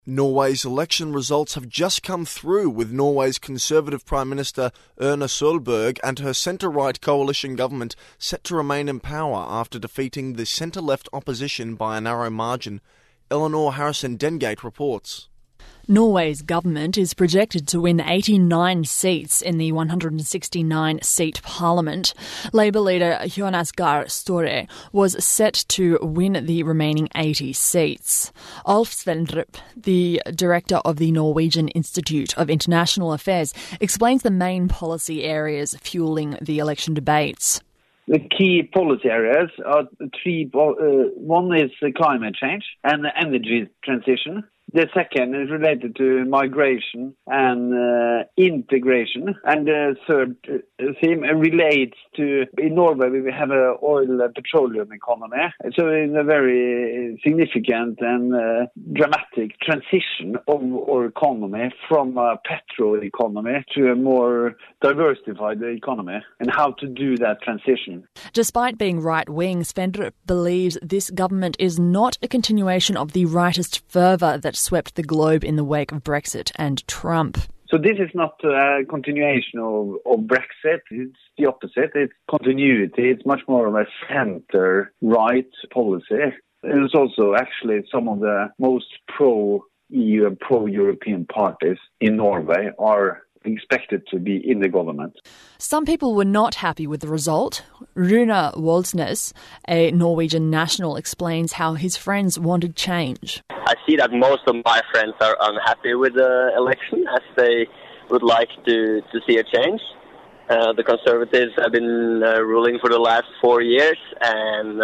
Norway's election results have just come through, with Norway's Conservative Prime Minister Erna Solberg and her centre-right coalition government set to remain in power after defeating the centre-left opposition by a narrow margin. Eleanor Harrison-Dengate reports. Norway's government is projected to win 89 seats in the 169-seat parliament. Labour leader Jonas Gahr Støre was set to win the remaining 80 seats. Alf Svendrup, the director of the Norwegian Institute of International Affairs, explains the main policy areas fueling the election debates. The key policy areas are three. One is climate change and energy transition. The second is related to migration and integration. And the third theme relates to, in Norway, we have an oil and petroleum economy. So it's a very significant and dramatic transition of our economy from a petrol economy to a more diversified economy, and how to do that transition. Despite being right-wing, Svendrup believes this government is not a continuation of the rightist fervour that swept the globe in the wake of Brexit and Trump. So this is not a continuation of Brexit. It's the opposite. It's continuity. It's much more of a centre-right policy. It's also actually some of the most pro-EU and pro-European parties in Norway are expected to be in the government. Some people were not happy with the result. Rune Woldsnes, a Norwegian national, explains how his friends wanted change. I see that most of my friends are unhappy with the election, as they would like to see a change. The Conservatives have been ruling for the last 4 years, and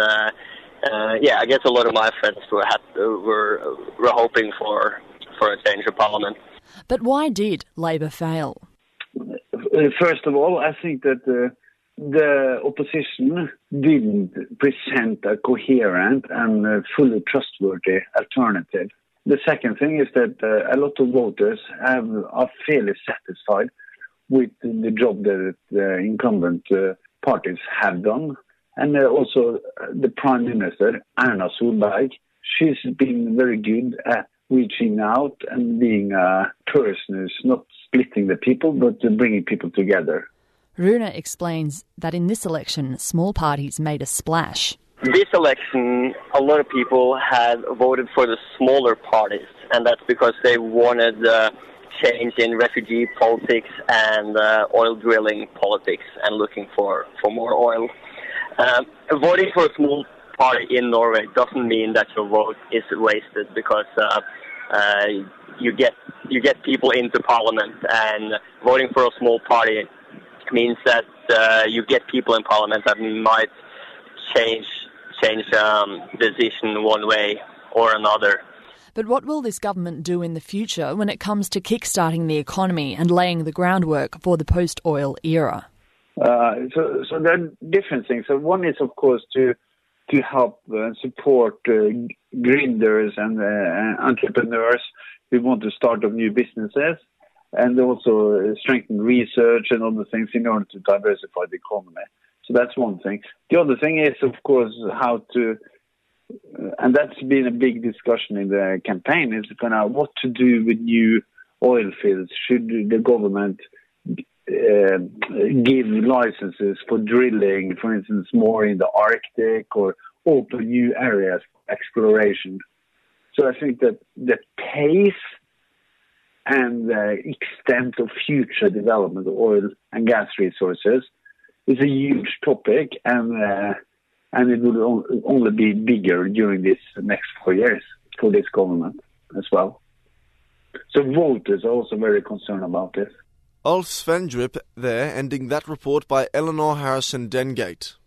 I guess a lot of my friends were hoping for a change of parliament. But why did Labour fail? First of all, I think that the opposition didn't present a coherent and fully trustworthy alternative. The second thing is that a lot of voters are fairly satisfied with the job that the incumbent parties have done. And also the Prime Minister, Erna Solberg, she's been very good at reaching out and being a person who's not splitting the people, but bringing people together. Rune explains that in this election, small parties made a splash. This election, a lot of people had voted for the smaller parties, and that's because they wanted change in refugee politics and oil drilling politics and looking for more oil. Voting for a small party in Norway doesn't mean that your vote is wasted, because you get people into parliament, and voting for a small party means that you get people in parliament that might change decision one way or another. But what will this government do in the future when it comes to kickstarting the economy and laying the groundwork for the post-oil era? So there are different things. So one is, of course, to help and support grinders and entrepreneurs who want to start up new businesses, and also strengthen research and other things in order to diversify the economy. So that's one thing. The other thing is, of course, how to, and that's been a big discussion in the campaign, is kind of what to do with new oil fields. Should the government give licenses for drilling, for instance, more in the Arctic, or open new areas for exploration? So I think that the pace and the extent of future development of oil and gas resources is a huge topic, and it will only be bigger during this next 4 years for this government as well. So voters are also very concerned about this. Alf Svendrup there, ending that report by Eleanor Harrison-Dengate.